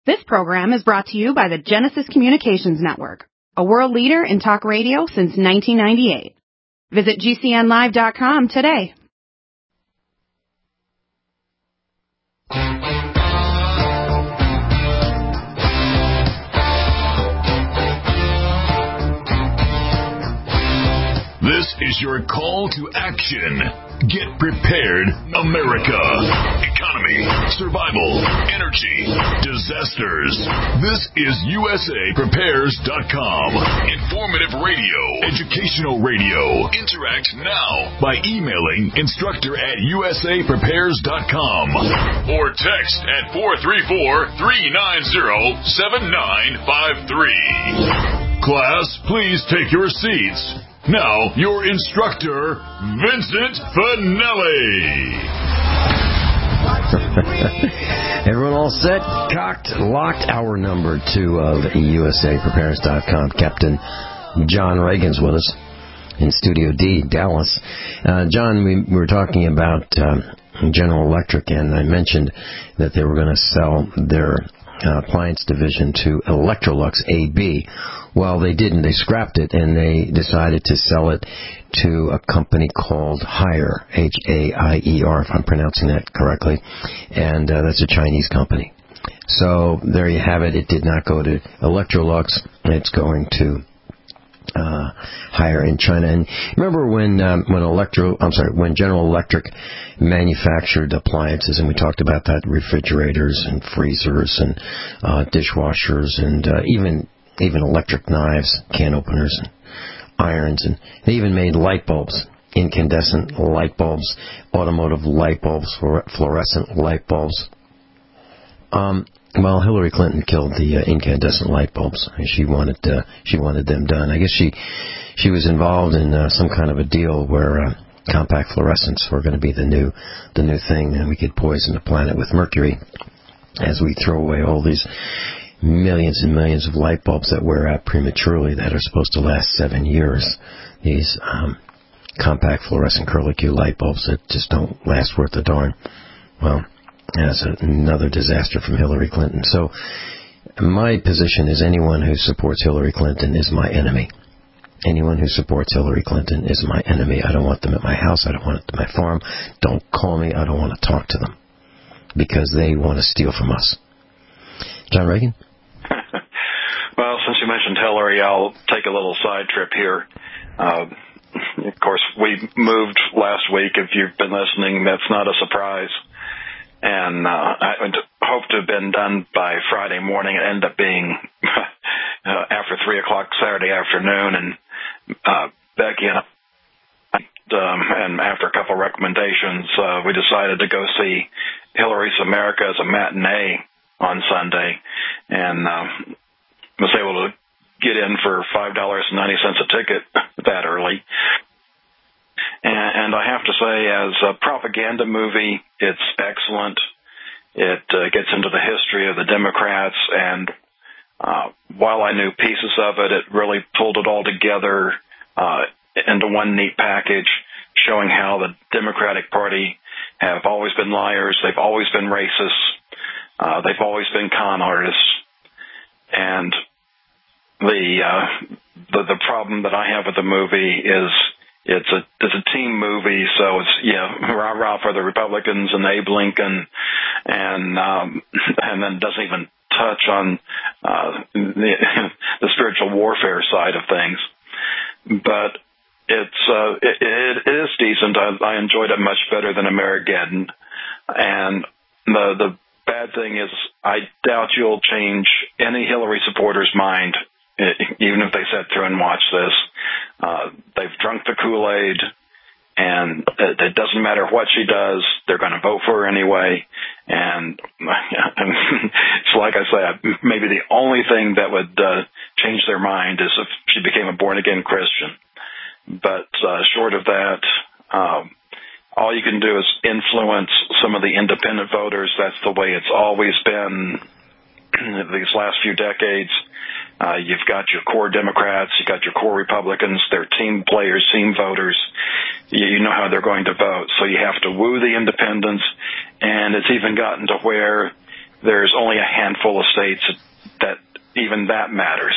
This program is brought to you by the Genesis Communications Network, a world leader in talk radio since 1998. Visit GCNlive.com today. This is your call to action. Get prepared, America. Economy, survival, energy, disasters. This is USAPrepares.com. Informative radio, educational radio. Interact now by emailing instructor@USAPrepares.com or text at 434-390-7953. Class, please take your seats. Now, your instructor, Vincent Finelli. Everyone all set, cocked, locked? Hour number 2 of USAPrepares.com. Captain John Reagan's with us in Studio D, Dallas. John, we were talking about General Electric, and I mentioned that they were going to sell their appliance division to Electrolux AB. Well, they didn't. They scrapped it, and they decided to sell it to a company called Haier, H-A-I-E-R, if I'm pronouncing that correctly, and that's a Chinese company. So there you have it. It did not go to Electrolux. It's going to Haier in China. And remember when General Electric manufactured appliances, and we talked about that, refrigerators and freezers and dishwashers and even electric knives, can openers, and irons, and they even made light bulbs, incandescent light bulbs, automotive light bulbs, fluorescent light bulbs. Well, Hillary Clinton killed the incandescent light bulbs. She wanted them done. I guess she was involved in some kind of a deal where compact fluorescents were going to be the new thing, and we could poison the planet with mercury as we throw away all these millions and millions of light bulbs that wear out prematurely that are supposed to last 7 years. These compact fluorescent curlicue light bulbs that just don't last worth a darn. Well, that's another disaster from Hillary Clinton. So my position is anyone who supports Hillary Clinton is my enemy. Anyone who supports Hillary Clinton is my enemy. I don't want them at my house. I don't want them at my farm. Don't call me. I don't want to talk to them because they want to steal from us. John Reagan? Well, since you mentioned Hillary, I'll take a little side trip here. Of course, we moved last week. If you've been listening, that's not a surprise. And I would hope to have been done by Friday morning. It ended up being after 3 o'clock Saturday afternoon. And Becky and after a couple of recommendations, we decided to go see Hillary's America as a matinee on Sunday, and was able to get in for $5.90 a ticket that early. And I have to say, as a propaganda movie, it's excellent. It gets into the history of the Democrats, and while I knew pieces of it, it really pulled it all together into one neat package, showing how the Democratic Party have always been liars, they've always been racist, they've always been con artists, and the problem that I have with the movie is it's a team movie, so it's rah-rah for the Republicans and Abe Lincoln, and then doesn't even touch on the spiritual warfare side of things. But it is decent. I enjoyed it much better than Armageddon, and the bad thing is I doubt you'll change any Hillary supporter's mind, even if they sat through and watched this. They've drunk the Kool-Aid, and it doesn't matter what she does, they're going to vote for her anyway. And it's like I say, maybe the only thing that would change their mind is if she became a born-again Christian. But short of that, all you can do is influence some of the independent voters. That's the way it's always been these last few decades. You've got your core Democrats, you've got your core Republicans, they're team players, team voters. You know how they're going to vote, so you have to woo the independents, and it's even gotten to where there's only a handful of states that even that matters.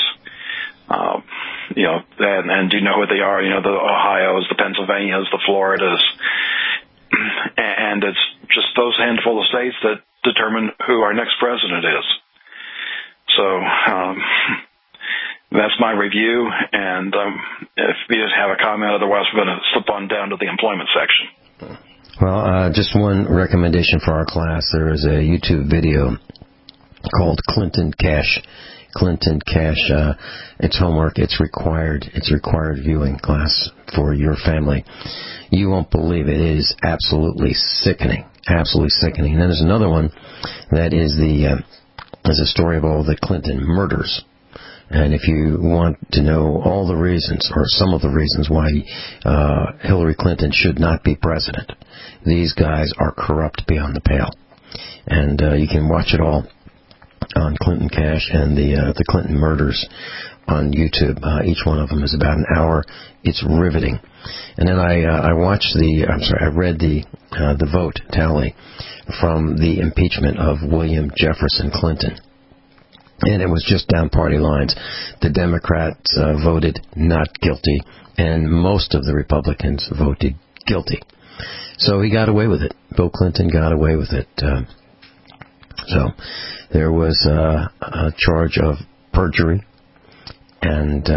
And do you know what they are? The Ohio's, the Pennsylvania's, the Florida's. And it's just those handful of states that determine who our next president is. So that's my review. And if you have a comment, otherwise we're going to slip on down to the employment section. Well, just one recommendation for our class. There is a YouTube video called Clinton Cash. It's homework. It's required viewing class for your family. You won't believe it. It is absolutely sickening. Absolutely sickening. And then there's another one that is a story of all the Clinton murders. And if you want to know all the reasons, or some of the reasons why Hillary Clinton should not be president, these guys are corrupt beyond the pale. And you can watch it all on Clinton Cash and the Clinton murders on YouTube. Each one of them is about an hour. It's riveting. And then I read the vote tally from the impeachment of William Jefferson Clinton. And it was just down party lines. The Democrats voted not guilty, and most of the Republicans voted guilty. So he got away with it. Bill Clinton got away with it. So there was a charge of perjury, and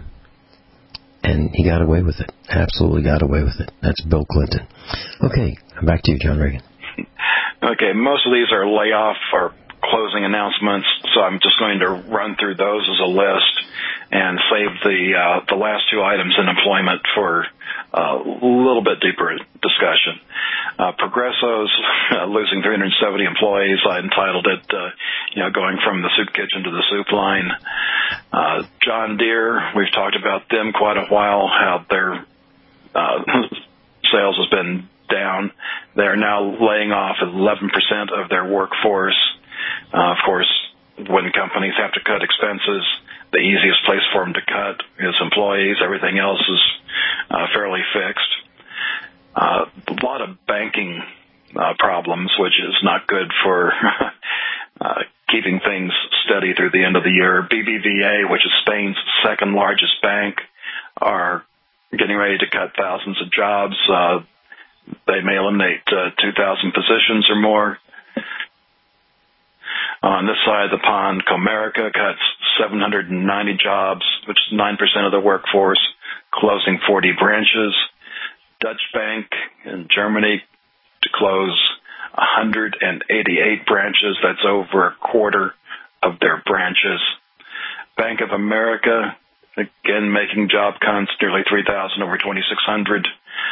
he got away with it. Absolutely got away with it. That's Bill Clinton. Okay, back to you, John Reagan. Okay, most of these are layoff or closing announcements, so I'm just going to run through those as a list and save the last two items in employment for a little bit deeper discussion. Progresso's losing 370 employees. I entitled it, going from the soup kitchen to the soup line. John Deere, we've talked about them quite a while, how their sales has been down. They're now laying off 11% of their workforce. Of course, when companies have to cut expenses, the easiest place for them to cut is employees. Everything else is fairly fixed. A lot of banking problems, which is not good for keeping things steady through the end of the year. BBVA, which is Spain's second largest bank, are getting ready to cut thousands of jobs. They may eliminate 2,000 positions or more. On this side of the pond, Comerica cuts 790 jobs, which is 9% of the workforce, closing 40 branches. Dutch Bank in Germany to close 188 branches. That's over a quarter of their branches. Bank of America, again, making job cuts, nearly 3,000 over 2,600.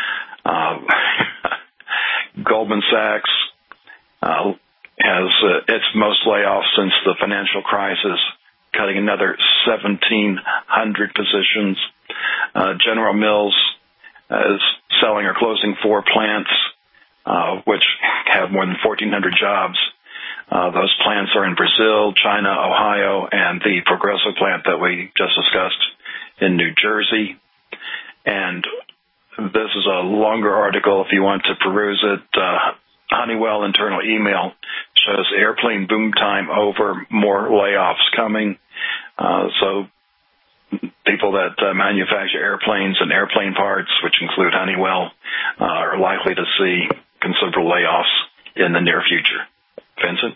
Goldman Sachs has its most layoffs since the financial crisis, cutting another 1,700 positions. General Mills is selling or closing 4 plants, which have more than 1,400 jobs. Those plants are in Brazil, China, Ohio, and the Progresso plant that we just discussed in New Jersey. And this is a longer article if you want to peruse it. Honeywell internal email shows airplane boom time over, more layoffs coming. So people that manufacture airplanes and airplane parts, which include Honeywell, are likely to see considerable layoffs in the near future. Vincent?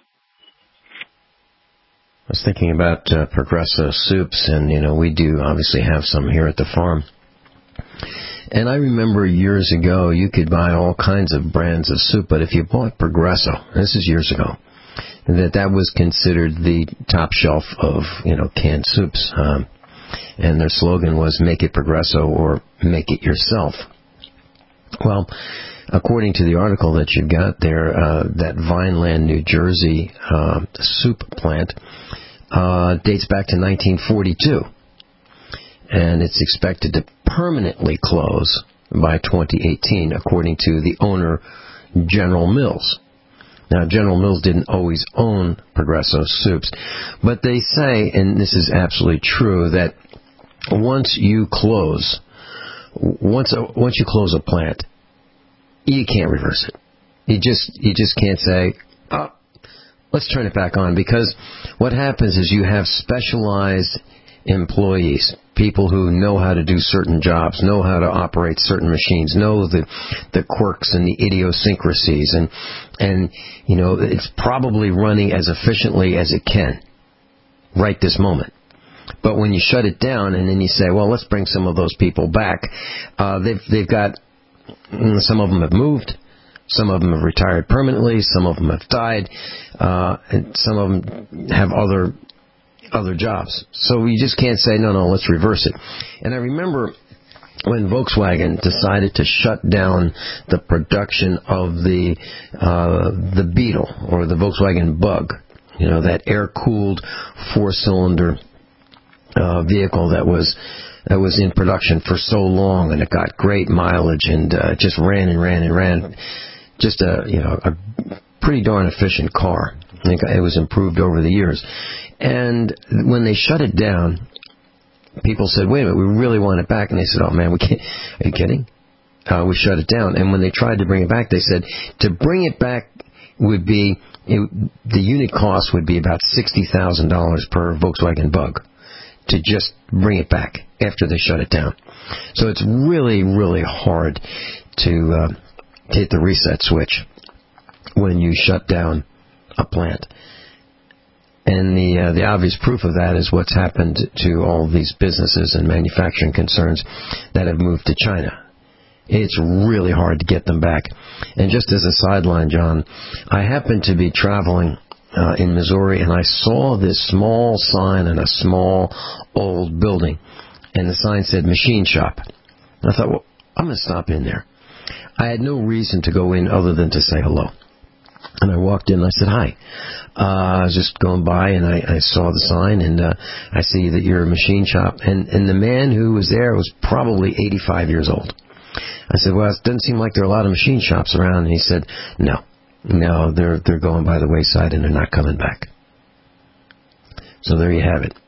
I was thinking about Progresso soups, and, we do obviously have some here at the farm. And I remember years ago, you could buy all kinds of brands of soup, but if you bought Progresso, this is years ago, that was considered the top shelf of, canned soups. And their slogan was, make it Progresso or make it yourself. Well, according to the article that you've got there, that Vineland, New Jersey soup plant dates back to 1942. And it's expected to permanently close by 2018, according to the owner, General Mills. Now, General Mills didn't always own Progresso soups, but they say, and this is absolutely true, that once you close a plant, you can't reverse it. You just can't say, let's turn it back on, because what happens is you have specialized employees, people who know how to do certain jobs, know how to operate certain machines, know the quirks and the idiosyncrasies, and you know, it's probably running as efficiently as it can right this moment. But when you shut it down and then you say, well, let's bring some of those people back, they've got, some of them have moved, some of them have retired permanently, some of them have died, and some of them have other jobs. So you just can't say, no, let's reverse it. And I remember when Volkswagen decided to shut down the production of the Beetle, or the Volkswagen Bug, you know, that air-cooled four-cylinder vehicle that was in production for so long, and it got great mileage and just ran and ran and ran. Just a pretty darn efficient car. I think it was improved over the years. And when they shut it down, people said, wait a minute, we really want it back. And they said, oh man, we can't. Are you kidding? We shut it down. And when they tried to bring it back, they said to bring it back would be, the unit cost would be about $60,000 per Volkswagen Bug to just bring it back after they shut it down. So it's really, really hard to hit the reset switch when you shut down a plant. And the obvious proof of that is what's happened to all these businesses and manufacturing concerns that have moved to China. It's really hard to get them back. And just as a sideline, John, I happened to be traveling in Missouri, and I saw this small sign in a small old building, and the sign said machine shop. And I thought, well, I'm going to stop in there. I had no reason to go in other than to say hello. And I walked in and I said, hi. I was just going by and I saw the sign, and I see that you're a machine shop. And the man who was there was probably 85 years old. I said, well, it doesn't seem like there are a lot of machine shops around. And he said, no, they're going by the wayside and they're not coming back. So there you have it.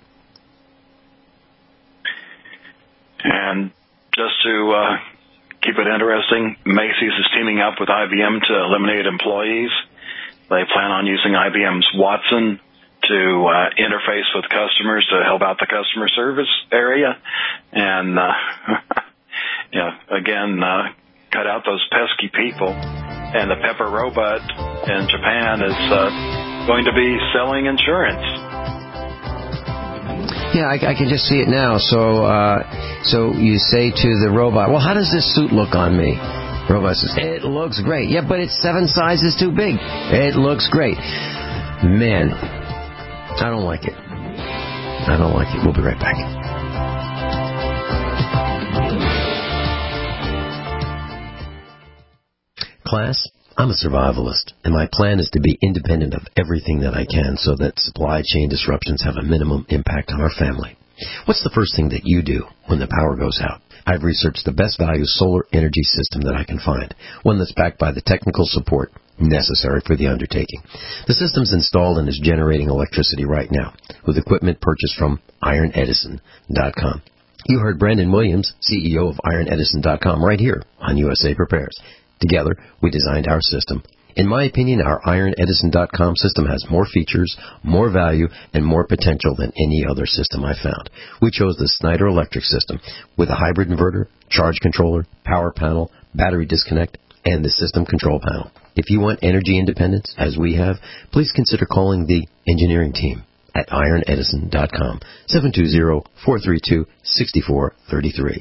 And just to keep it interesting, Macy's is teaming up with IBM to eliminate employees. They plan on using IBM's Watson to interface with customers to help out the customer service area. And, again, cut out those pesky people. And the Pepper robot in Japan is going to be selling insurance. Yeah, I can just see it now. So you say to the robot, well, how does this suit look on me? The robot says, it looks great. Yeah, but it's 7 sizes too big. It looks great. Man, I don't like it. We'll be right back. Class, I'm a survivalist, and my plan is to be independent of everything that I can so that supply chain disruptions have a minimum impact on our family. What's the first thing that you do when the power goes out? I've researched the best value solar energy system that I can find, one that's backed by the technical support necessary for the undertaking. The system's installed and is generating electricity right now with equipment purchased from IronEdison.com. You heard Brandon Williams, CEO of IronEdison.com, right here on USA Prepares. Together, we designed our system. In my opinion, our IronEdison.com system has more features, more value, and more potential than any other system I've found. We chose the Snyder Electric system with a hybrid inverter, charge controller, power panel, battery disconnect, and the system control panel. If you want energy independence, as we have, please consider calling the engineering team at IronEdison.com, 720-432-6433,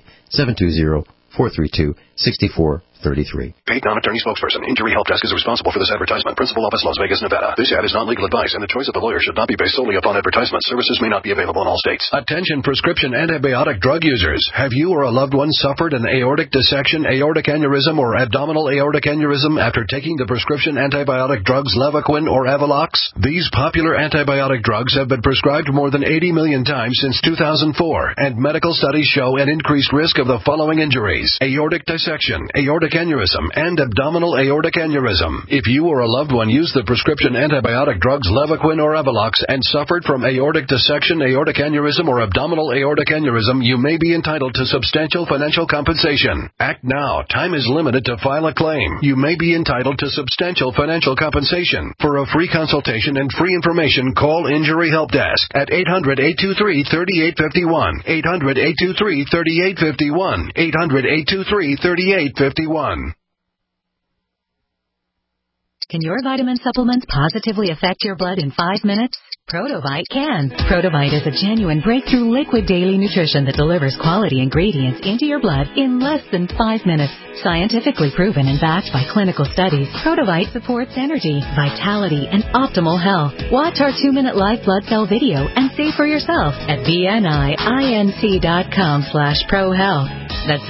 720-432-6433. Paid non-attorney spokesperson. Injury Help Desk is responsible for this advertisement. Principal office, Las Vegas, Nevada. This ad is not legal advice, and the choice of a lawyer should not be based solely upon advertisement. Services may not be available in all states. Attention prescription antibiotic drug users. Have you or a loved one suffered an aortic dissection, aortic aneurysm, or abdominal aortic aneurysm after taking the prescription antibiotic drugs Levaquin or Avelox? These popular antibiotic drugs have been prescribed more than 80 million times since 2004, and medical studies show an increased risk of the following injuries: aortic dissection, aortic aortic aneurysm and abdominal aortic aneurysm. If you or a loved one used the prescription antibiotic drugs Levaquin or Evolox and suffered from aortic dissection, aortic aneurysm, or abdominal aortic aneurysm, you may be entitled to substantial financial compensation. Act now. Time is limited to file a claim. You may be entitled to substantial financial compensation. For a free consultation and free information, call Injury Help Desk at 800-823-3851. 800-823-3851. 800-823-3851. Can your vitamin supplements positively affect your blood in 5 minutes? Protovite can. Protovite is a genuine breakthrough liquid daily nutrition that delivers quality ingredients into your blood in less than 5 minutes. Scientifically proven and backed by clinical studies, Protovite supports energy, vitality, and optimal health. Watch our 2-minute live blood cell video and see for yourself at VNIINC.com/ProHealth. That's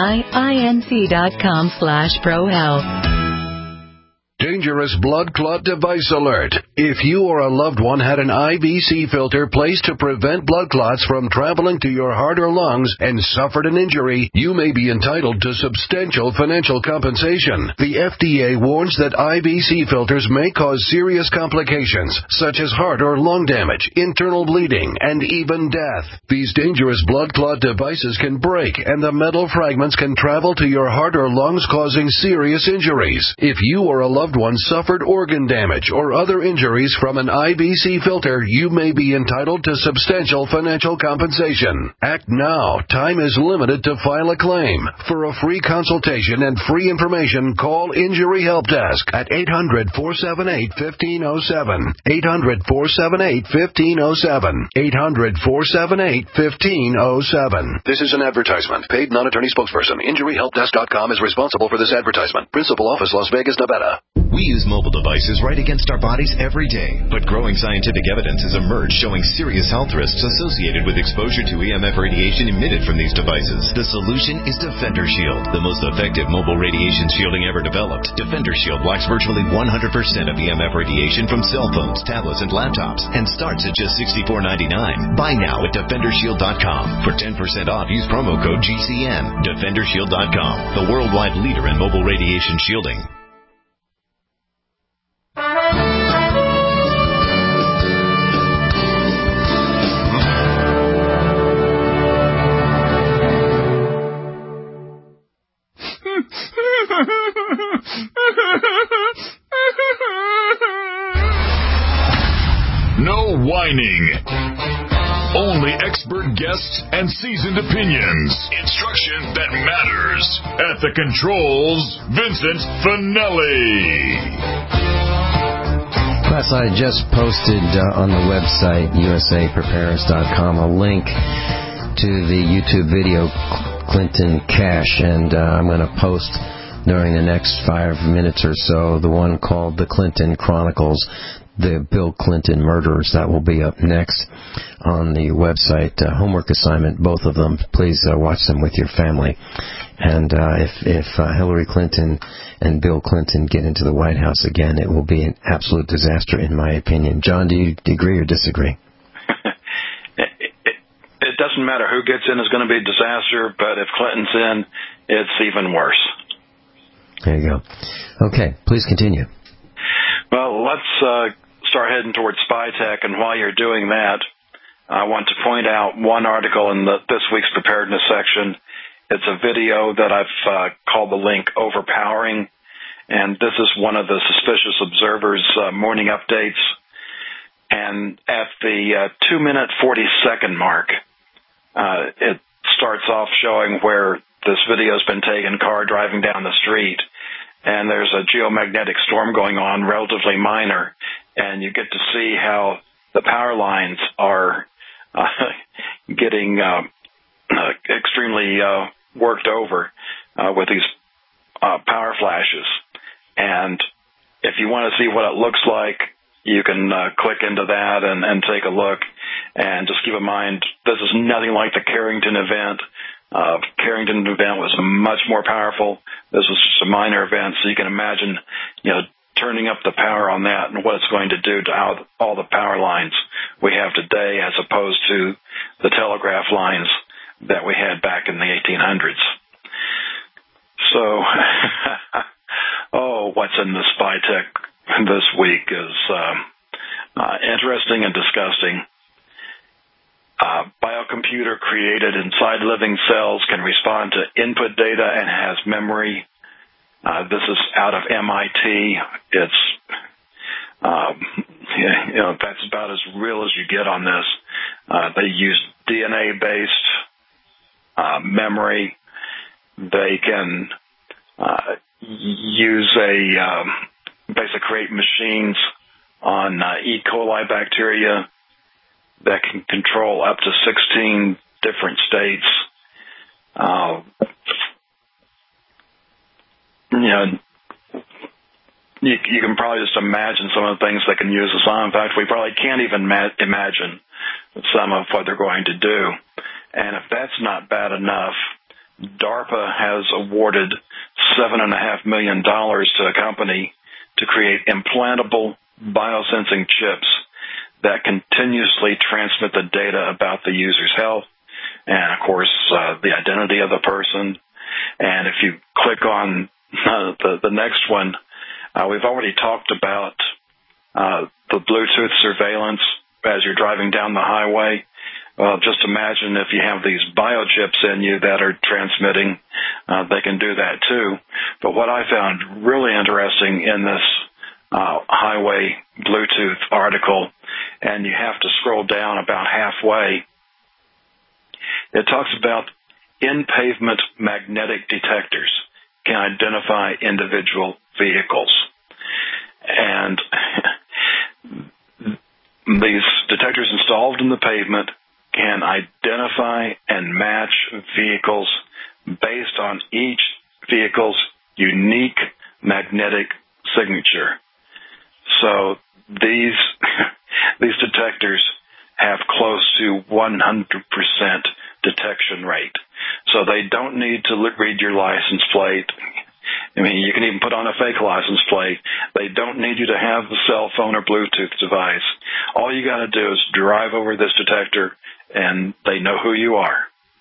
VNIINC.com/ProHealth. Dangerous blood clot device alert. If you or a loved one had an IVC filter placed to prevent blood clots from traveling to your heart or lungs and suffered an injury, you may be entitled to substantial financial compensation. The FDA warns that IVC filters may cause serious complications, such as heart or lung damage, internal bleeding, and even death. These dangerous blood clot devices can break, and the metal fragments can travel to your heart or lungs, causing serious injuries. If you or a loved one suffered organ damage or other injuries from an IVC filter, you may be entitled to substantial financial compensation. Act now. Time is limited to file a claim. For a free consultation and free information, call Injury Help Desk at 800-478-1507. 800-478-1507. 800-478-1507. This is an advertisement. Paid non-attorney spokesperson. InjuryHelpDesk.com is responsible for this advertisement. Principal office, Las Vegas, Nevada. We use mobile devices right against our bodies every day, but growing scientific evidence has emerged showing serious health risks associated with exposure to EMF radiation emitted from these devices. The solution is Defender Shield, the most effective mobile radiation shielding ever developed. Defender Shield blocks virtually 100% of EMF radiation from cell phones, tablets, and laptops, and starts at just $64.99. Buy now at DefenderShield.com. For 10% off, use promo code GCN. DefenderShield.com, the worldwide leader in mobile radiation shielding. No whining. Only expert guests and seasoned opinions. Instruction that matters. At the controls, Vincent Finelli. Plus, I just posted on the website, usapreparedness.com, a link to the YouTube video, Clinton Cash, and I'm going to post during the next 5 minutes or so the one called The Clinton Chronicles, the Bill Clinton Murderers. That will be up next on the website. Homework assignment, both of them. Please watch them with your family. And if Hillary Clinton and Bill Clinton get into the White House again, it will be an absolute disaster, in my opinion. John, do you agree or disagree? It doesn't matter who gets in is going to be a disaster, but if Clinton's in, it's even worse. There you go. Okay, please continue. Well, let's start heading towards spy tech, and while you're doing that, I want to point out one article in this week's preparedness section. It's a video that I've called the link Overpowering, and this is one of the Suspicious Observer's morning updates. And at the 2-minute 40-second mark, it starts off showing where this video's been taken, car driving down the street, and there's a geomagnetic storm going on, relatively minor, and you get to see how the power lines are getting extremely worked over with these power flashes. And if you want to see what it looks like, you can click into that and take a look. And just keep in mind, this is nothing like the Carrington event. Carrington event was much more powerful. This was just a minor event, so you can imagine, turning up the power on that and what it's going to do to all the power lines we have today, as opposed to the telegraph lines that we had back in the 1800s. So, what's in the spy tech this week is interesting and disgusting. Biocomputer created inside living cells can respond to input data and has memory. This is out of MIT. It's, that's about as real as you get on this. They use DNA-based memory. They can basically create machines on E. coli bacteria that can control up to 16 different states. You can probably just imagine some of the things they can use this on. In fact, we probably can't even imagine some of what they're going to do. And if that's not bad enough, DARPA has awarded $7.5 million to a company to create implantable biosensing chips that continuously transmit the data about the user's health and, of course, the identity of the person. And if you click on the next one, we've already talked about the Bluetooth surveillance as you're driving down the highway. Well, just imagine if you have these biochips in you that are transmitting, they can do that too. But what I found really interesting in this highway Bluetooth article, and you have to scroll down about halfway, it talks about in-pavement magnetic detectors can identify individual vehicles. And these detectors installed in the pavement can identify and match vehicles based on each vehicle's unique magnetic signature. So these detectors have close to 100% detection rate. So they don't need to read your license plate. I mean, you can even put on a fake license plate. They don't need you to have the cell phone or Bluetooth device. All you got to do is drive over this detector, and they know who you are.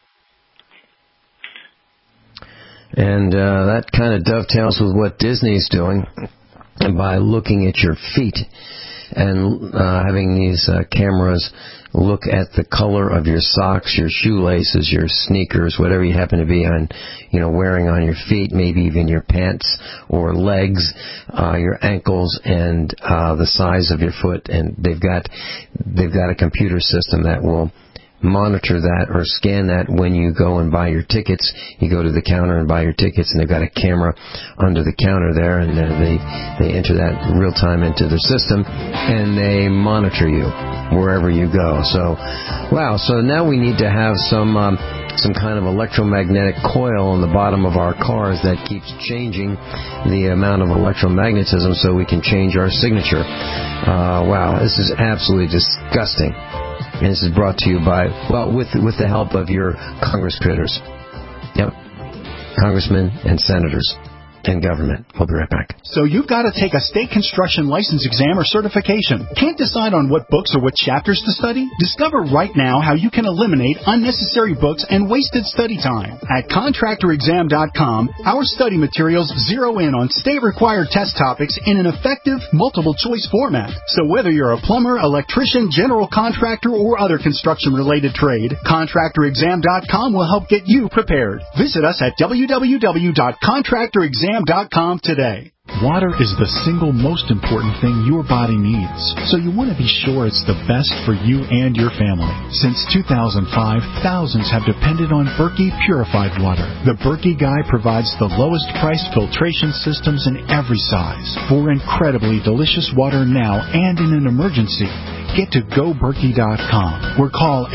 And that kind of dovetails with what Disney's doing by looking at your feet and having these cameras look at the color of your socks, your shoelaces, your sneakers, whatever you happen to be on, wearing on your feet, maybe even your pants or legs, your ankles, and the size of your foot. And they've got a computer system that will monitor that or scan that when you go and buy your tickets. You go to the counter and buy your tickets, and they've got a camera under the counter there, and they enter that real time into their system, and they monitor you wherever you go. So, wow. So now we need to have some kind of electromagnetic coil on the bottom of our cars that keeps changing the amount of electromagnetism so we can change our signature. Wow, this is absolutely disgusting. And this is brought to you by, with the help of your Congress critters. Yep. Congressmen and senators and government. We'll be right back. So you've got to take a state construction license exam or certification. Can't decide on what books or what chapters to study? Discover right now how you can eliminate unnecessary books and wasted study time. At ContractorExam.com, our study materials zero in on state-required test topics in an effective, multiple-choice format. So whether you're a plumber, electrician, general contractor, or other construction-related trade, ContractorExam.com will help get you prepared. Visit us at www.ContractorExam.com today. Water is the single most important thing your body needs, so you want to be sure it's the best for you and your family. Since 2005, thousands have depended on Berkey purified water. The Berkey Guy provides the lowest priced filtration systems in every size for incredibly delicious water now and in an emergency. Get to GoBerkey.com or call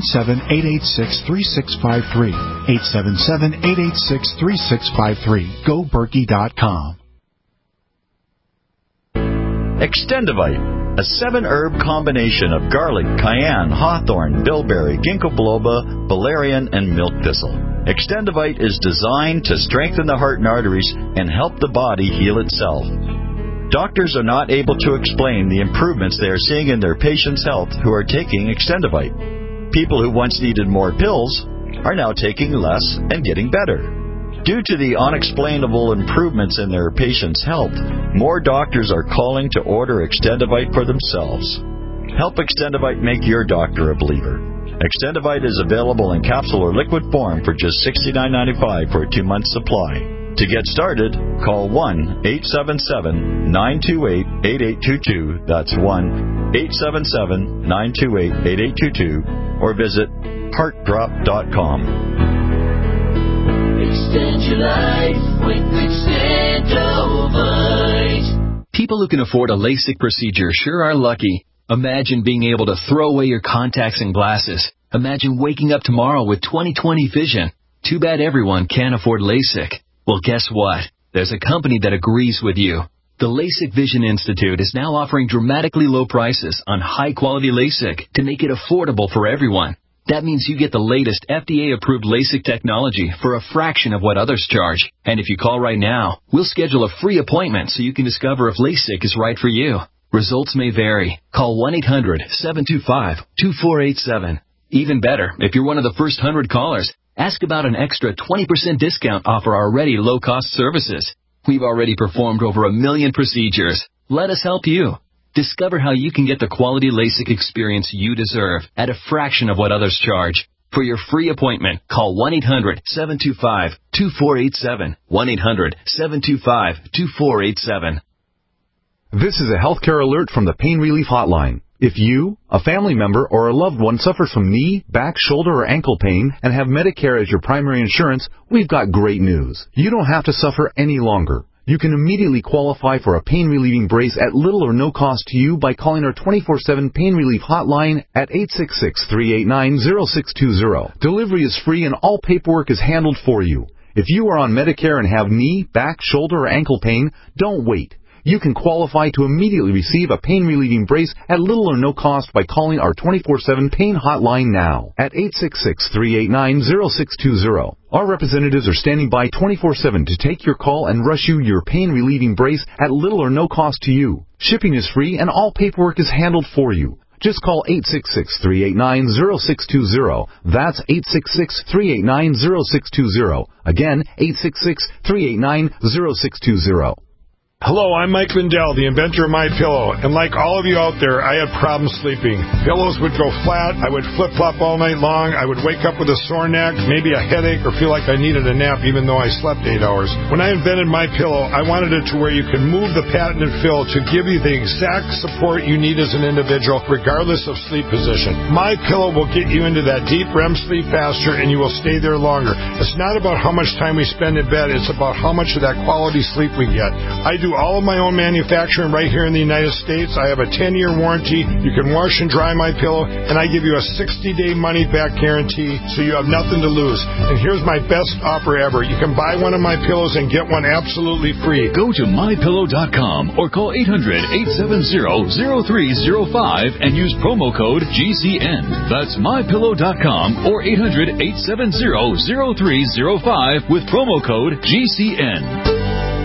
877-886-3653. 877-886-3653. GoBerkey.com. Extendivite, a 7-herb combination of garlic, cayenne, hawthorn, bilberry, ginkgo biloba, valerian, and milk thistle. Extendivite is designed to strengthen the heart and arteries and help the body heal itself. Doctors are not able to explain the improvements they are seeing in their patients' health who are taking Extendivite. People who once needed more pills are now taking less and getting better. Due to the unexplainable improvements in their patients' health, more doctors are calling to order Extendivite for themselves. Help Extendivite make your doctor a believer. Extendivite is available in capsule or liquid form for just $69.95 for a 2-month supply. To get started, call 1-877-928-8822. That's 1-877-928-8822. Or visit heartdrop.com. Extend your life with Extendivite. People who can afford a LASIK procedure sure are lucky. Imagine being able to throw away your contacts and glasses. Imagine waking up tomorrow with 20/20 vision. Too bad everyone can't afford LASIK. Well, guess what? There's a company that agrees with you. The LASIK Vision Institute is now offering dramatically low prices on high-quality LASIK to make it affordable for everyone. That means you get the latest FDA-approved LASIK technology for a fraction of what others charge. And if you call right now, we'll schedule a free appointment so you can discover if LASIK is right for you. Results may vary. Call 1-800-725-2487. Even better, if you're one of the first 100 callers, ask about an extra 20% discount off our already low-cost services. We've already performed over 1 million procedures. Let us help you. Discover how you can get the quality LASIK experience you deserve at a fraction of what others charge. For your free appointment, call 1-800-725-2487. 1-800-725-2487. This is a healthcare alert from the Pain Relief Hotline. If you, a family member, or a loved one suffers from knee, back, shoulder, or ankle pain and have Medicare as your primary insurance, we've got great news. You don't have to suffer any longer. You can immediately qualify for a pain-relieving brace at little or no cost to you by calling our 24/7 Pain Relief Hotline at 866-389-0620. Delivery is free and all paperwork is handled for you. If you are on Medicare and have knee, back, shoulder, or ankle pain, don't wait. You can qualify to immediately receive a pain-relieving brace at little or no cost by calling our 24/7 Pain Hotline now at 866-389-0620. Our representatives are standing by 24/7 to take your call and rush you your pain-relieving brace at little or no cost to you. Shipping is free and all paperwork is handled for you. Just call 866-389-0620. That's 866-389-0620. Again, 866-389-0620. Hello, I'm Mike Lindell, the inventor of MyPillow, and like all of you out there, I had problems sleeping. Pillows would go flat, I would flip-flop all night long, I would wake up with a sore neck, maybe a headache, or feel like I needed a nap even though I slept 8 hours. When I invented MyPillow, I wanted it to where you can move the patented fill to give you the exact support you need as an individual, regardless of sleep position. MyPillow will get you into that deep REM sleep faster, and you will stay there longer. It's not about how much time we spend in bed, it's about how much of that quality sleep we get. I do all of my own manufacturing right here in the United States. I have a 10-year warranty. You can wash and dry my pillow, and I give you a 60-day money-back guarantee, so you have nothing to lose. And here's my best offer ever. You can buy one of my pillows and get one absolutely free. Go to MyPillow.com or call 800-870-0305 and use promo code GCN. That's MyPillow.com or 800-870-0305 with promo code GCN.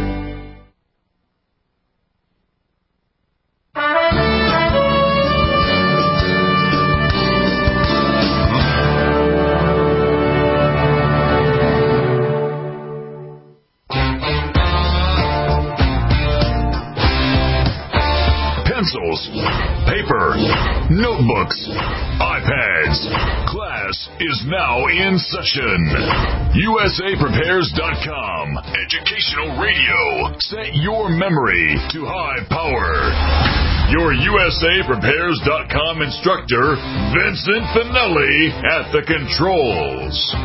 Pencils, paper, notebooks, iPads. Class is now in session. USAPrepares.com. Educational radio. Set your memory to high power. Your USAPrepares.com instructor, Vincent Finelli, at the controls.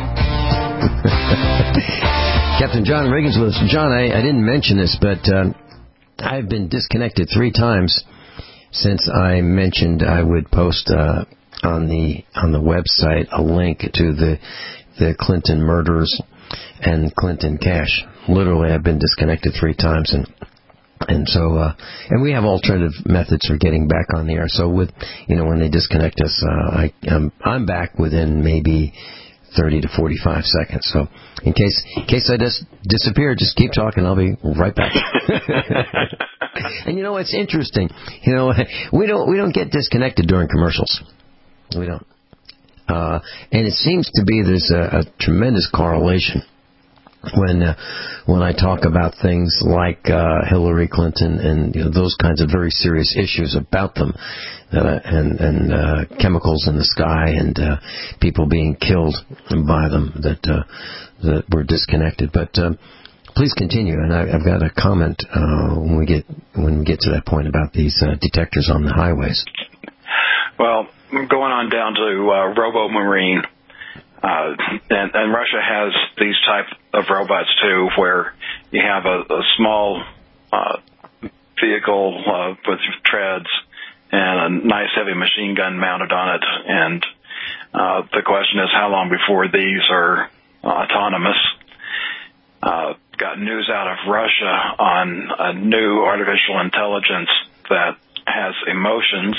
Captain John Riggins with us. John, I didn't mention this, but I've been disconnected 3 times since I mentioned I would post on the website a link to the Clinton murders and Clinton cash. Literally, I've been disconnected 3 times, and so we have alternative methods for getting back on the air. So with when they disconnect us, I'm back within maybe 30 to 45 seconds. So in case I just disappear, just keep talking. I'll be right back. And it's interesting. We don't get disconnected during commercials. We don't. And it seems to be there's a tremendous correlation when I talk about things like Hillary Clinton and those kinds of very serious issues about them, and chemicals in the sky and people being killed by them, that we're disconnected. But please continue, and I've got a comment when we get to that point about these detectors on the highways. Well, going on down to RoboMarine. And Russia has these type of robots too, where you have a small vehicle with treads and a nice heavy machine gun mounted on it. And the question is, how long before these are autonomous? Got news out of Russia on a new artificial intelligence that has emotions.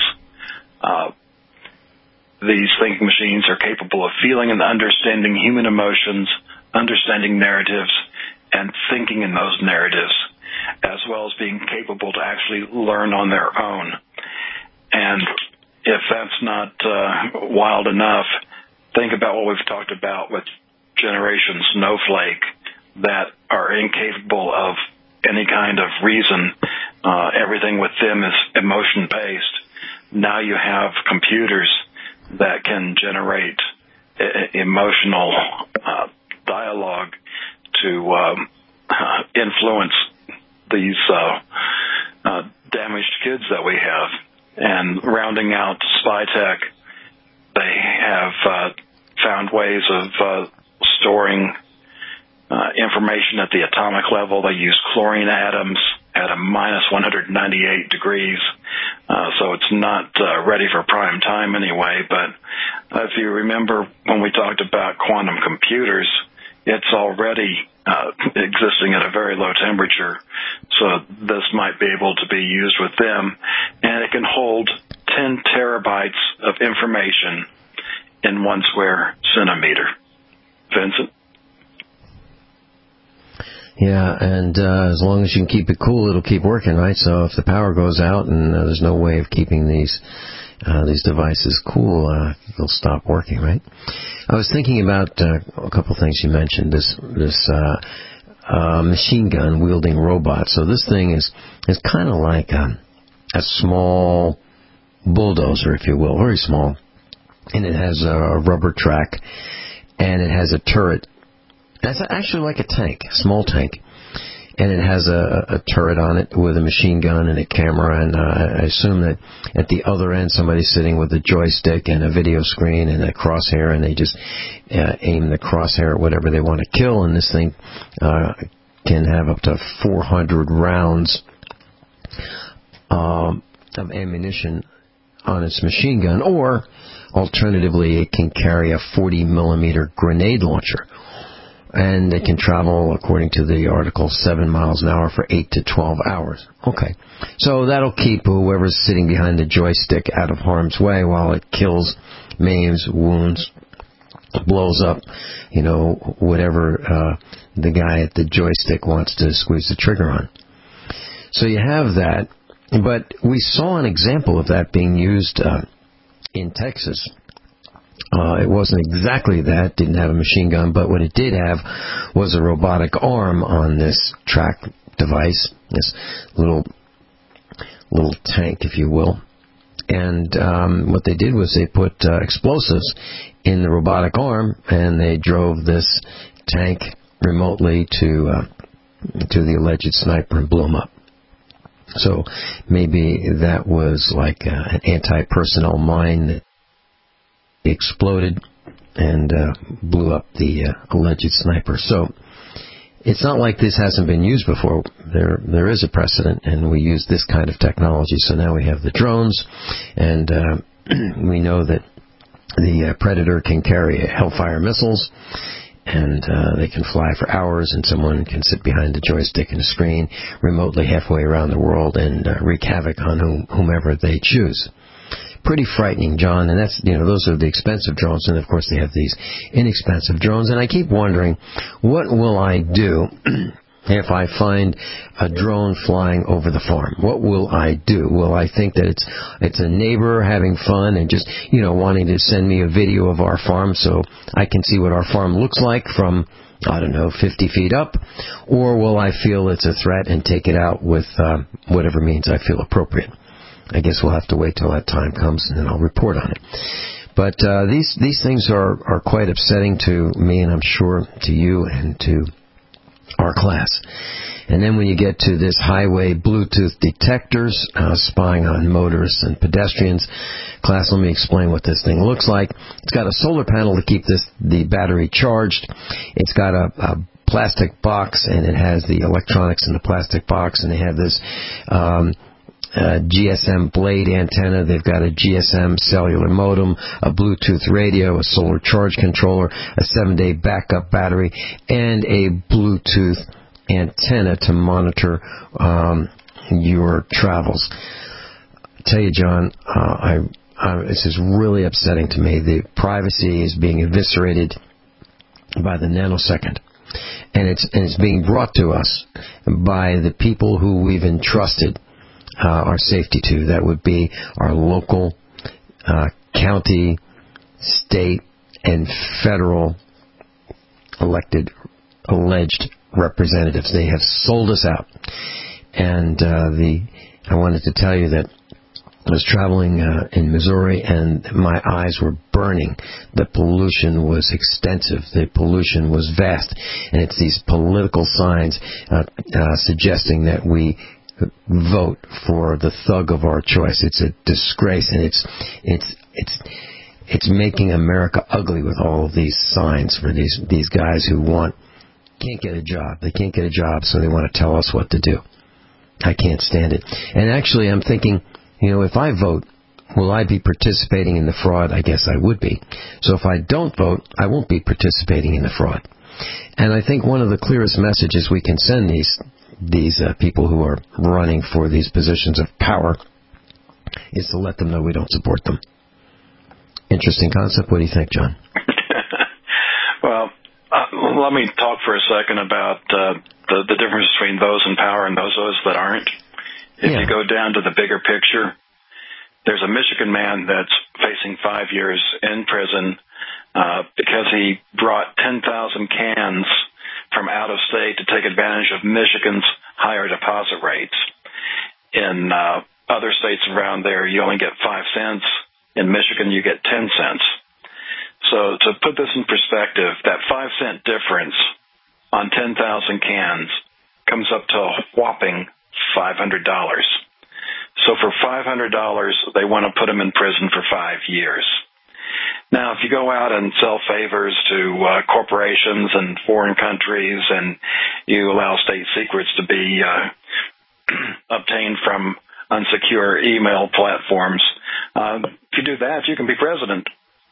These thinking machines are capable of feeling and understanding human emotions, understanding narratives, and thinking in those narratives, as well as being capable to actually learn on their own. And if that's not wild enough, think about what we've talked about with Generation Snowflake that are incapable of any kind of reason. Everything with them is emotion-based. Now you have computers that can generate emotional dialogue to influence these damaged kids that we have. And rounding out SpyTech, they have found ways of storing information at the atomic level. They use chlorine atoms at a minus 198 degrees, so it's not ready for prime time anyway. But if you remember when we talked about quantum computers, it's already existing at a very low temperature, so this might be able to be used with them, and it can hold 10 terabytes of information in 1 square centimeter. Vincent? Yeah, and as long as you can keep it cool, it'll keep working, right? So if the power goes out and there's no way of keeping these devices cool, they'll stop working, right? I was thinking about a couple things you mentioned. This machine gun wielding robot. So this thing is kind of like a small bulldozer, if you will, very small, and it has a rubber track, and it has a turret. That's actually like a tank, a small tank, and it has a turret on it with a machine gun and a camera, and I assume that at the other end somebody's sitting with a joystick and a video screen and a crosshair, and they just aim the crosshair at whatever they want to kill, and this thing can have up to 400 rounds of ammunition on its machine gun, or alternatively it can carry a 40-millimeter grenade launcher. And it can travel, according to the article, 7 miles an hour for 8 to 12 hours. Okay. So that'll keep whoever's sitting behind the joystick out of harm's way while it kills, maims, wounds, blows up, whatever the guy at the joystick wants to squeeze the trigger on. So you have that. But we saw an example of that being used in Texas. It wasn't exactly that, didn't have a machine gun, but what it did have was a robotic arm on this track device, this little tank, if you will. And what they did was they put explosives in the robotic arm, and they drove this tank remotely to the alleged sniper and blew him up. So maybe that was like an anti-personnel mine that exploded and blew up the alleged sniper. So it's not like this hasn't been used before. There is a precedent, and we use this kind of technology. So now we have the drones, and we know that the Predator can carry Hellfire missiles, and they can fly for hours, and someone can sit behind a joystick and a screen remotely halfway around the world and wreak havoc on whomever they choose. Pretty frightening, John, and that's, those are the expensive drones, and of course they have these inexpensive drones, and I keep wondering, what will I do if I find a drone flying over the farm? What will I do? Will I think that it's a neighbor having fun and just, wanting to send me a video of our farm so I can see what our farm looks like from I don't know, 50 feet up, or will I feel it's a threat and take it out with whatever means I feel appropriate? I guess we'll have to wait till that time comes, and then I'll report on it. But these things are quite upsetting to me, and I'm sure to you and to our class. And then when you get to this highway Bluetooth detectors spying on motorists and pedestrians, class, let me explain what this thing looks like. It's got a solar panel to keep the battery charged. It's got a plastic box, and it has the electronics in the plastic box, and they have this GSM blade antenna. They've got a GSM cellular modem, a Bluetooth radio, a solar charge controller, a 7-day backup battery, and a Bluetooth antenna to monitor your travels. I tell you, John, this is really upsetting to me. The privacy is being eviscerated by the nanosecond. And it's being brought to us by the people who we've entrusted our safety to. That would be our local, county, state, and federal elected, alleged representatives. They have sold us out. And I wanted to tell you that I was traveling in Missouri, and my eyes were burning. The pollution was extensive. The pollution was vast. And it's these political signs suggesting that we vote for the thug of our choice. It's a disgrace, and it's making America ugly with all of these signs for these guys who can't get a job. They can't get a job, so they want to tell us what to do. I can't stand it. And actually, I'm thinking, if I vote, will I be participating in the fraud? I guess I would be. So if I don't vote, I won't be participating in the fraud. And I think one of the clearest messages we can send these people who are running for these positions of power is to let them know we don't support them. Interesting concept. What do you think, John? Well, let me talk for a second about the difference between those in power and those that aren't. If you go down to the bigger picture, there's a Michigan man that's facing 5 years in prison because he brought 10,000 cans from out of state to take advantage of Michigan's higher deposit rates. In other states around there, you only get 5 cents. In Michigan, you get 10 cents. So to put this in perspective, that 5-cent difference on 10,000 cans comes up to a whopping $500. So for $500, they want to put him in prison for 5 years. Now, if you go out and sell favors to corporations and foreign countries, and you allow state secrets to be obtained from unsecure email platforms, if you do that, you can be president.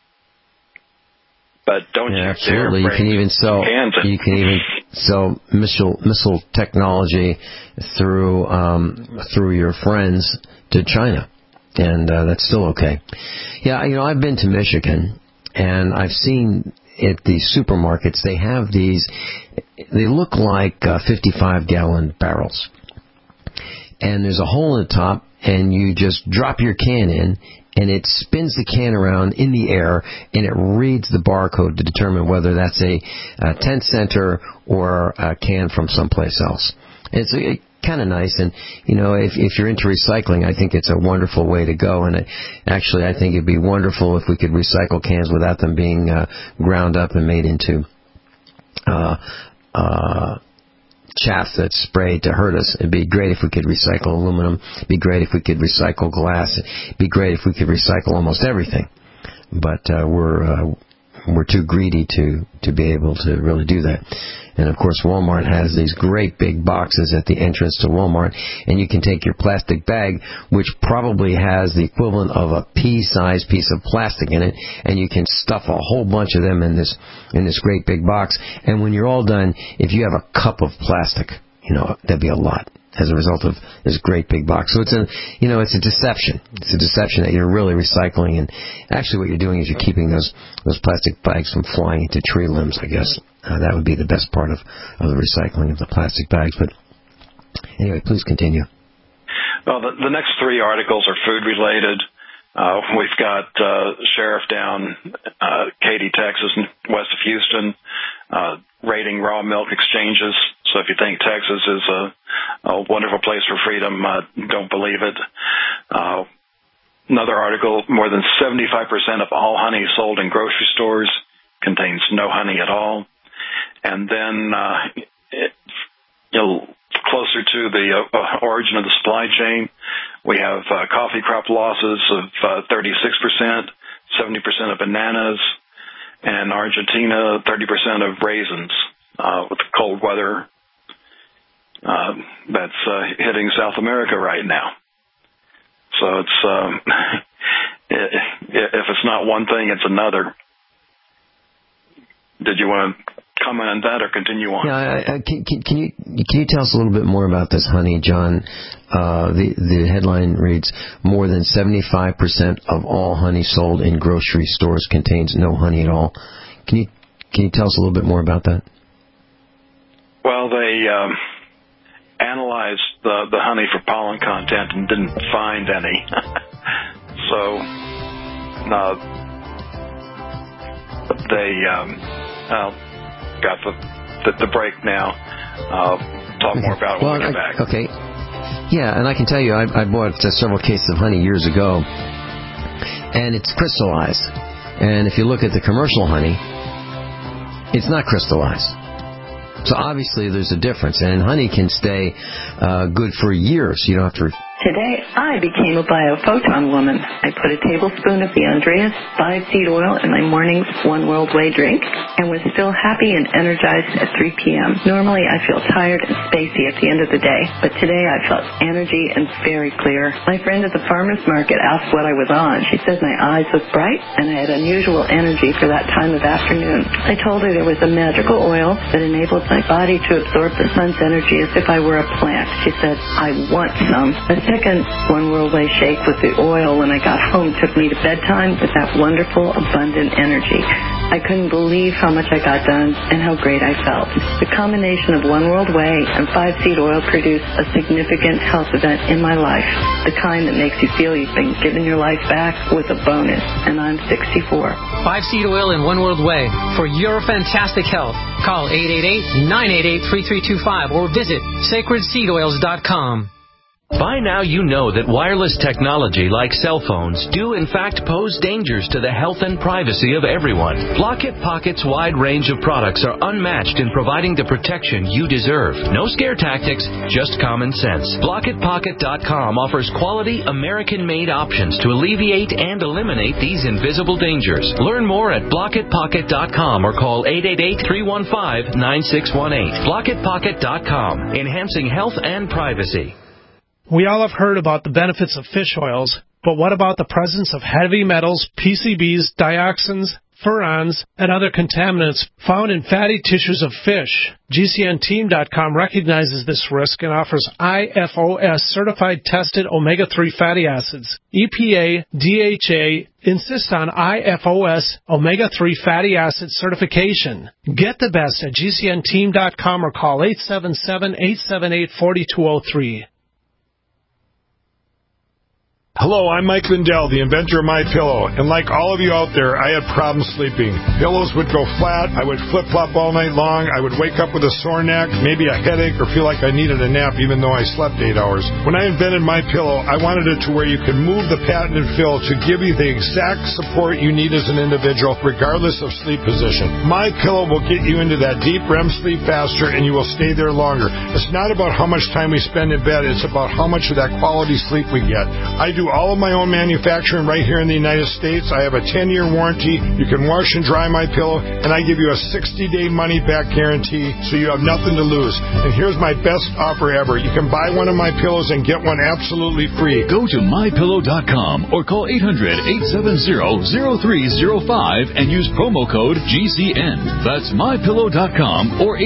But don't you absolutely. dare You can even sell missile technology through your friends to China, and that's still okay. Yeah, I've been to Michigan, and I've seen at the supermarkets they have these. They look like 55-gallon barrels, and there's a hole in the top, and you just drop your can in, and it spins the can around in the air, and it reads the barcode to determine whether that's a 10-center or a can from someplace else. It's kind of nice, and if you're into recycling, I think it's a wonderful way to go. And I think it'd be wonderful if we could recycle cans without them being ground up and made into chaff that's sprayed to hurt us. It'd be great if we could recycle aluminum. It'd be great if we could recycle glass. It'd be great if we could recycle almost everything. But we're too greedy to be able to really do that. And of course, Walmart has these great big boxes at the entrance to Walmart, and you can take your plastic bag, which probably has the equivalent of a pea-sized piece of plastic in it, and you can stuff a whole bunch of them in this great big box. And when you're all done, if you have a cup of plastic, that'd be a lot as a result of this great big box. So it's a deception. It's a deception that you're really recycling, and actually what you're doing is you're keeping those plastic bags from flying into tree limbs, I guess. That would be the best part of the recycling of the plastic bags. But anyway, please continue. Well, the next 3 articles are food-related. We've got Sheriff down Katy, Texas, west of Houston, raiding raw milk exchanges. So if you think Texas is a wonderful place for freedom, don't believe it. Another article, more than 75% of all honey sold in grocery stores contains no honey at all. And then closer to the origin of the supply chain, we have coffee crop losses of 36%, 70% of bananas, and Argentina, 30% of raisins with the cold weather that's hitting South America right now. So it's if it's not one thing, it's another. Did you want to comment on that or continue on? Yeah, can you tell us a little bit more about this honey, John? The headline reads, more than 75% of all honey sold in grocery stores contains no honey at all. Can you tell us a little bit more about that? Well, they analyzed the honey for pollen content and didn't find any. So they got the break now. I'll talk more about it when we get back. Okay. Yeah, and I can tell you, I bought several cases of honey years ago, and it's crystallized. And if you look at the commercial honey, it's not crystallized. So obviously there's a difference, and honey can stay good for years. You don't have to... Today, I became a biophoton woman. I put a tablespoon of the Andreas 5-seed oil in my morning's One World Way drink and was still happy and energized at 3 p.m. Normally, I feel tired and spacey at the end of the day, but today I felt energy and very clear. My friend at the farmer's market asked what I was on. She said my eyes looked bright and I had unusual energy for that time of afternoon. I told her there was a magical oil that enabled my body to absorb the sun's energy as if I were a plant. She said, I want some. The second One World Way shake with the oil when I got home took me to bedtime with that wonderful, abundant energy. I couldn't believe how much I got done and how great I felt. The combination of One World Way and 5-seed oil produced a significant health event in my life, the kind that makes you feel you've been given your life back with a bonus, and I'm 64. 5-seed oil and One World Way for your fantastic health. Call 888-988-3325 or visit sacredseedoils.com. By now you know that wireless technology like cell phones do in fact pose dangers to the health and privacy of everyone. Block-It Pocket's wide range of products are unmatched in providing the protection you deserve. No scare tactics, just common sense. BlockItPocket.com offers quality American-made options to alleviate and eliminate these invisible dangers. Learn more at BlockItPocket.com or call 888-315-9618. BlockItPocket.com, enhancing health and privacy. We all have heard about the benefits of fish oils, but what about the presence of heavy metals, PCBs, dioxins, furans, and other contaminants found in fatty tissues of fish? GCNteam.com recognizes this risk and offers IFOS certified tested omega-3 fatty acids. EPA, DHA insist on IFOS omega-3 fatty acid certification. Get the best at GCNteam.com or call 877-878-4203. Hello, I'm Mike Lindell, the inventor of MyPillow, and like all of you out there, I had problems sleeping. Pillows would go flat, I would flip-flop all night long, I would wake up with a sore neck, maybe a headache, or feel like I needed a nap even though I slept 8 hours. When I invented MyPillow, I wanted it to where you could move the patented fill to give you the exact support you need as an individual, regardless of sleep position. MyPillow will get you into that deep REM sleep faster, and you will stay there longer. It's not about how much time we spend in bed, it's about how much of that quality sleep we get. I do all of my own manufacturing right here in the United States. I have a 10-year warranty. You can wash and dry my pillow, and I give you a 60-day money-back guarantee, so you have nothing to lose. And here's my best offer ever. You can buy one of my pillows and get one absolutely free. Go to MyPillow.com or call 800-870-0305 and use promo code GCN. That's MyPillow.com or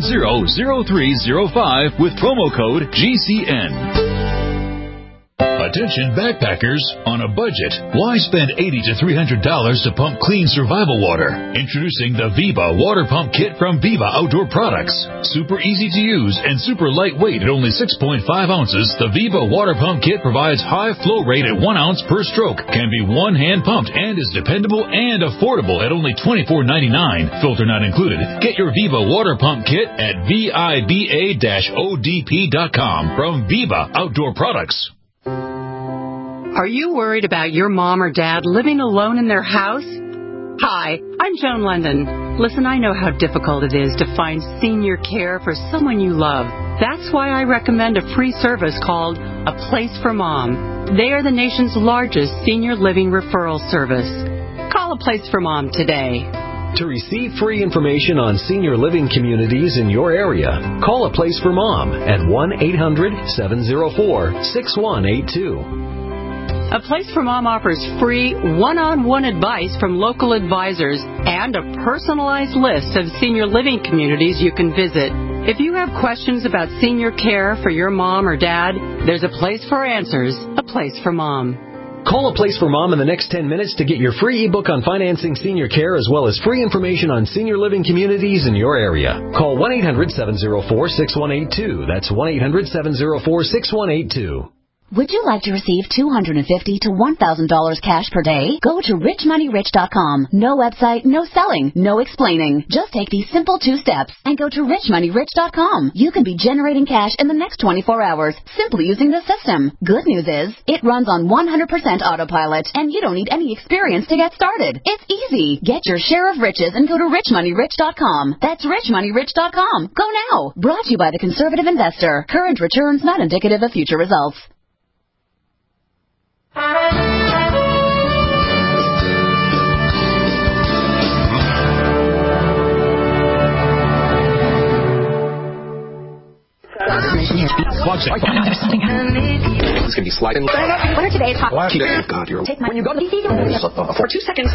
800-870-0305 with promo code GCN. Attention backpackers on a budget. Why spend $80 to $300 to pump clean survival water? Introducing the Viva Water Pump Kit from Viva Outdoor Products. Super easy to use and super lightweight at only 6.5 ounces, the Viva Water Pump Kit provides high flow rate at 1 ounce per stroke, can be one-hand pumped, and is dependable and affordable at only $24.99. Filter not included. Get your Viva Water Pump Kit at VIBA-ODP.com from Viva Outdoor Products. Are you worried about your mom or dad living alone in their house? Hi, I'm Joan London. Listen, I know how difficult it is to find senior care for someone you love. That's why I recommend a free service called A Place for Mom. They are the nation's largest senior living referral service. Call A Place for Mom today. To receive free information on senior living communities in your area, call A Place for Mom at 1-800-704-6182. A Place for Mom offers free one-on-one advice from local advisors and a personalized list of senior living communities you can visit. If you have questions about senior care for your mom or dad, there's a place for answers, A Place for Mom. Call A Place for Mom in the next 10 minutes to get your free ebook on financing senior care as well as free information on senior living communities in your area. Call 1-800-704-6182. That's 1-800-704-6182. Would you like to receive $250 to $1,000 cash per day? Go to richmoneyrich.com. No website, no selling, no explaining. Just take these simple 2 steps and go to richmoneyrich.com. You can be generating cash in the next 24 hours simply using the system. Good news is, it runs on 100% autopilot and you don't need any experience to get started. It's easy. Get your share of riches and go to richmoneyrich.com. That's richmoneyrich.com. Go now. Brought to you by the Conservative Investor. Current returns not indicative of future results. It's going to be sliding. What are today's hot? God, you're... Take my... When you go to the for 2 seconds.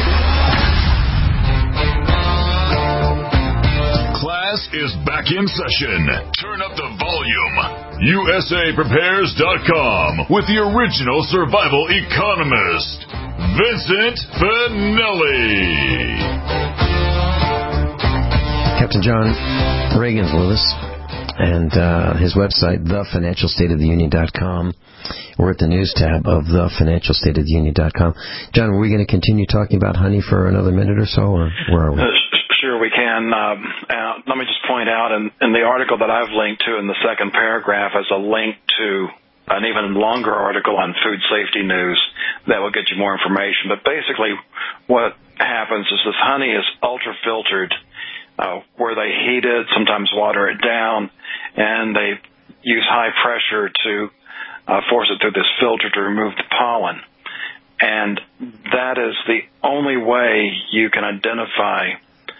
Class is back in session. Turn up the volume. USAPrepares.com with the original survival economist, Vincent Finelli. Captain John Reagan's with us, and his website, thefinancialstateoftheunion.com. We're at the news tab of thefinancialstateoftheunion.com. John, are we going to continue talking about honey for another minute or so, or where are we? Sure, we can. Let me just point out, in the article that I've linked to in the second paragraph is a link to an even longer article on food safety news that will get you more information. But basically what happens is this honey is ultra-filtered, where they heat it, sometimes water it down, and they use high pressure to force it through this filter to remove the pollen. And that is the only way you can identify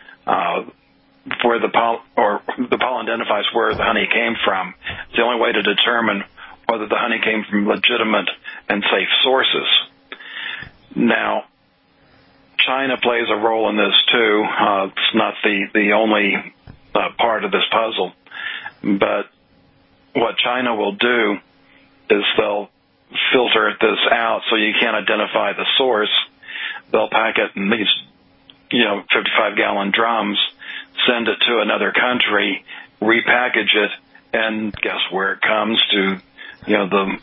where the pollen identifies where the honey came from. It's the only way to determine whether the honey came from legitimate and safe sources. Now, China plays a role in this too. It's not the only part of this puzzle, but what China will do is they'll filter this out so you can't identify the source. They'll pack it in these 55-gallon drums, send it to another country, repackage it, and guess where it comes to, the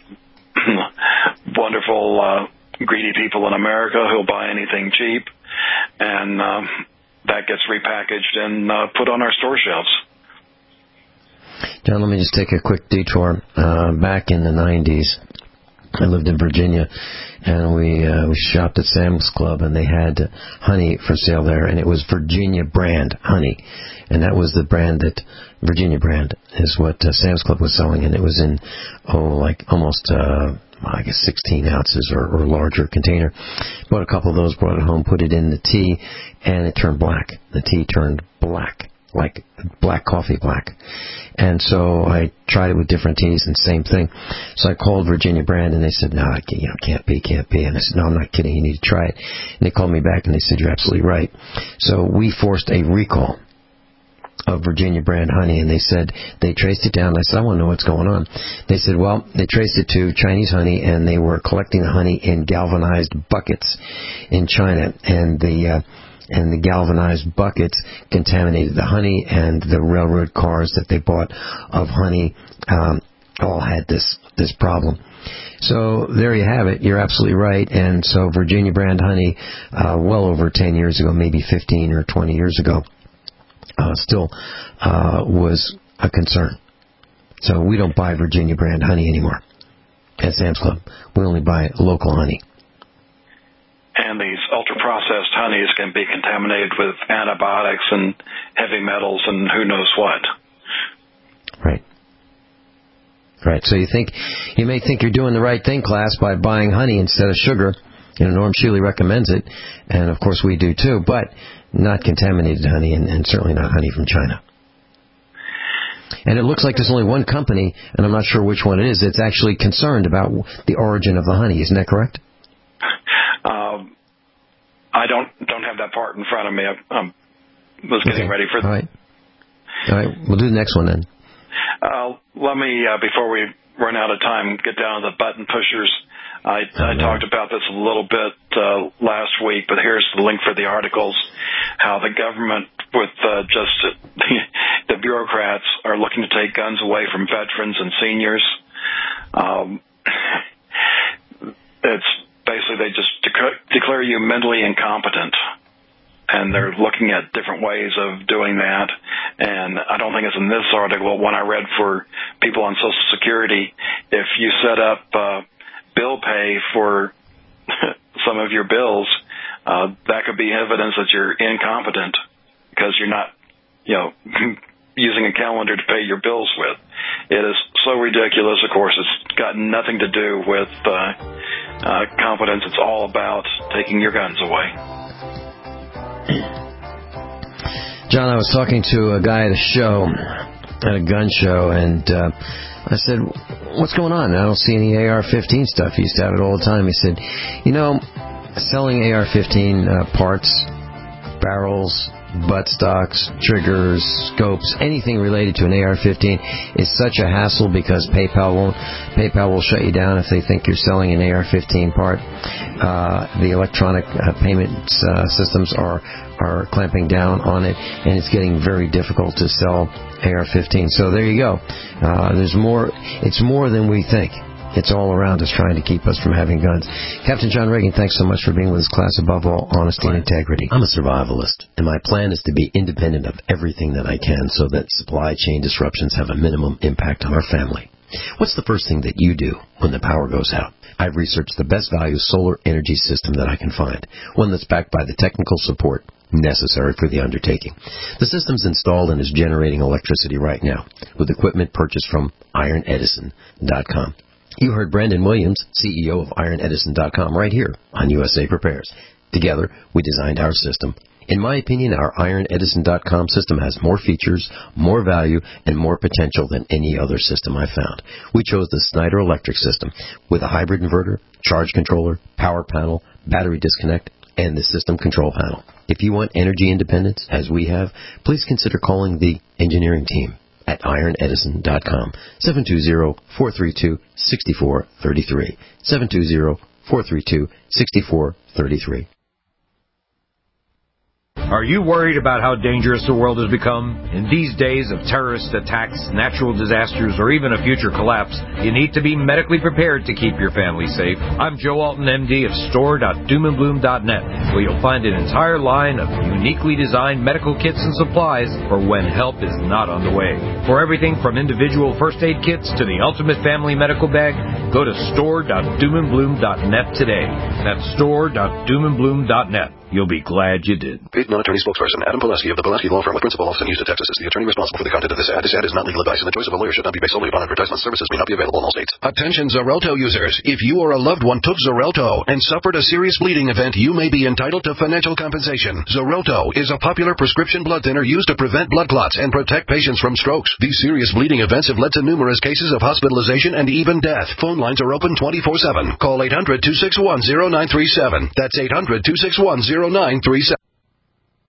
wonderful, greedy people in America who'll buy anything cheap, and that gets repackaged and put on our store shelves. John, let me just take a quick detour. Back in the 90s, I lived in Virginia, and we shopped at Sam's Club, and they had honey for sale there, and it was Virginia brand honey, and that was the brand that Virginia brand is what Sam's Club was selling, and it was in almost 16 ounces or larger container. Bought a couple of those, brought it home, put it in the tea, and it turned black. The tea turned black, like black coffee black. And so I tried it with different teas, and same thing. So I called Virginia brand, and they said, no, can't be. And I said, no, I'm not kidding. You need to try it. And they called me back, and they said, you're absolutely right. So we forced a recall. of Virginia brand honey, and they said they traced it down. I said, I want to know what's going on. They said, well, they traced it to Chinese honey, and they were collecting the honey in galvanized buckets in China, and the galvanized buckets contaminated the honey, and the railroad cars that they bought of honey all had this problem. So there you have it. You're absolutely right. And so Virginia brand honey, well over 10 years ago, maybe 15 or 20 years ago, still was a concern. So we don't buy Virginia brand honey anymore at Sam's Club. We only buy local honey. And these ultra-processed honeys can be contaminated with antibiotics and heavy metals and who knows what. Right. Right. So you may think you're doing the right thing, class, by buying honey instead of sugar. Norm Shealy recommends it, and of course we do too, but not contaminated honey, and certainly not honey from China. And it looks like there's only one company, and I'm not sure which one it is, that's actually concerned about the origin of the honey. Isn't that correct? I don't have that part in front of me. I was getting ready for All right. We'll do the next one then. Let me, before we run out of time, get down to the button pushers. I talked about this a little bit last week, but here's the link for the articles, how the government, with just the bureaucrats, are looking to take guns away from veterans and seniors. It's basically they just declare you mentally incompetent. And they're looking at different ways of doing that. And I don't think it's in this article, one I read for people on Social Security. If you set up bill pay for some of your bills, that could be evidence that you're incompetent because you're not, using a calendar to pay your bills with. It is so ridiculous. Of course, it's got nothing to do with competence. It's all about taking your guns away. John, I was talking to a guy at a gun show, and I said, what's going on? I don't see any AR-15 stuff. He used to have it all the time. He said, selling AR-15 parts, barrels, buttstocks, triggers, scopes, anything related to an AR-15 is such a hassle because PayPal will shut you down if they think you're selling an AR-15 part. The electronic payment systems are clamping down on it, and it's getting very difficult to sell AR-15. So there you go. There's more. It's more than we think. It's all around us trying to keep us from having guns. Captain John Reagan, thanks so much for being with us, class. Above all, honesty and integrity. I'm a survivalist, and my plan is to be independent of everything that I can so that supply chain disruptions have a minimum impact on our family. What's the first thing that you do when the power goes out? I've researched the best value solar energy system that I can find, one that's backed by the technical support necessary for the undertaking. The system's installed and is generating electricity right now with equipment purchased from IronEdison.com. You heard Brandon Williams, CEO of IronEdison.com, right here on USA Prepares. Together, we designed our system. In my opinion, our IronEdison.com system has more features, more value, and more potential than any other system I've found. We chose the Snyder Electric system with a hybrid inverter, charge controller, power panel, battery disconnect, and the system control panel. If you want energy independence, as we have, please consider calling the engineering team at IronEdison.com, 720-432-6433, 720-432-6433. Are you worried about how dangerous the world has become? In these days of terrorist attacks, natural disasters, or even a future collapse, you need to be medically prepared to keep your family safe. I'm Joe Alton, MD of store.doomandbloom.net, where you'll find an entire line of uniquely designed medical kits and supplies for when help is not on the way. For everything from individual first aid kits to the ultimate family medical bag, go to store.doomandbloom.net today. That's store.doomandbloom.net. You'll be glad you did. Paid non-attorney spokesperson Adam Pileski of the Pileski Law Firm with principal office in Houston, Texas is the attorney responsible for the content of this ad. This ad is not legal advice, and the choice of a lawyer should not be based solely upon advertisement. Services may not be available in all states. Attention Xarelto users. If you or a loved one took Xarelto and suffered a serious bleeding event, you may be entitled to financial compensation. Xarelto is a popular prescription blood thinner used to prevent blood clots and protect patients from strokes. These serious bleeding events have led to numerous cases of hospitalization and even death. Phone lines are open 24/7. Call 800-261-0937. That's 800-261-0937.